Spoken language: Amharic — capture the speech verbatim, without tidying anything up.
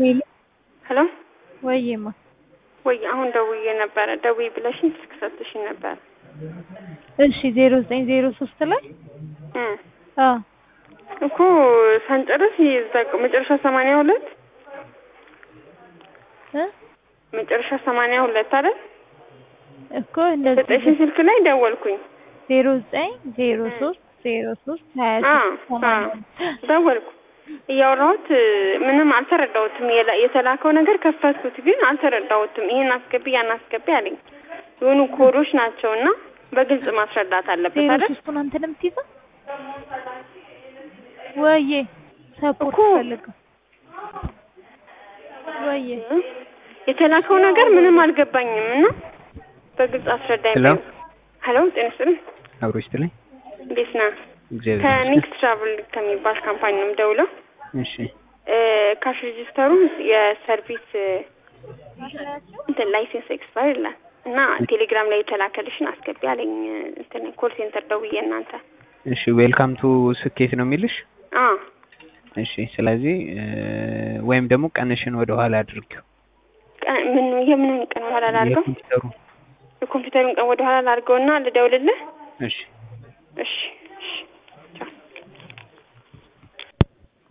ሄሎ ወይማ ወይ አሁን ደውዬ ነበር ደውዬ ብለሽኝ ስልክ ሰጥሽኝ ነበር እሺ ዜሮ ዘጠኝ ዜሮ ሶስት ላይ እ አ እኮ ሳንጨርስ ይዘጋ መጨረሻ ሰማንያ ሁለት እ መጨረሻ ሰማንያ ሁለት አይደል እኮ እንደዚህ ሰጠሽኝ ስልክ ላይ ደወልኩኝ ዜሮ ዘጠኝ ዜሮ ሶስት ዜሮ ሶስት ሃያ ስድስት አ ደወልኩ እያወራሁት ምንም አልተረዳሁትም የተላከው ነገር ከፈትኩት ግን አልተረዳሁትም ይሄን አስገቢ ያን አስገቢ አለኝ የሆኑ ኮዶች ናቸውና በግልጽ ማስረዳት አለበት አይደል ዜሮ ሶስት አንተ ነው የምትይዘው ወዬ ሰፖርት ፈልግ ወዬ የተላከው ነገር ምንም አልገባኝም እና በግልጽ አስረዳኝ ሄሎ ሄሎ ጤናስጥልኝ አብሮ ይስጥልኝ እንዴት ነህ እግዚአብሔር ከኒክስ ትራቭል ከሚባል ካምፓኒ ነው የምደውለው እሺ እ ካሽ ሬጂስተሩ የሰርቪስ እንትን ላይሰንስ ኤክስፓየር ይላል እና ቴሌግራም ላይ የተላከልሽን አስገቢ አለኝ እንትን ኮል ሴንተር ደውዬ እናንተ እሺ ዌልካም ቱ ስኬት ነው የሚልሽ አ እሺ ስለዚህ ወይም ደግሞ ቀንሽን ወደ ኋላ አድርጊው ምን የምን ቀን ወደ ኋላ ላድርገው የኮምፒውተሩ የኮምፒውተሩን ቀን ወደ ኋላ ላድርገውና ልደውልልህ እሺ እሺ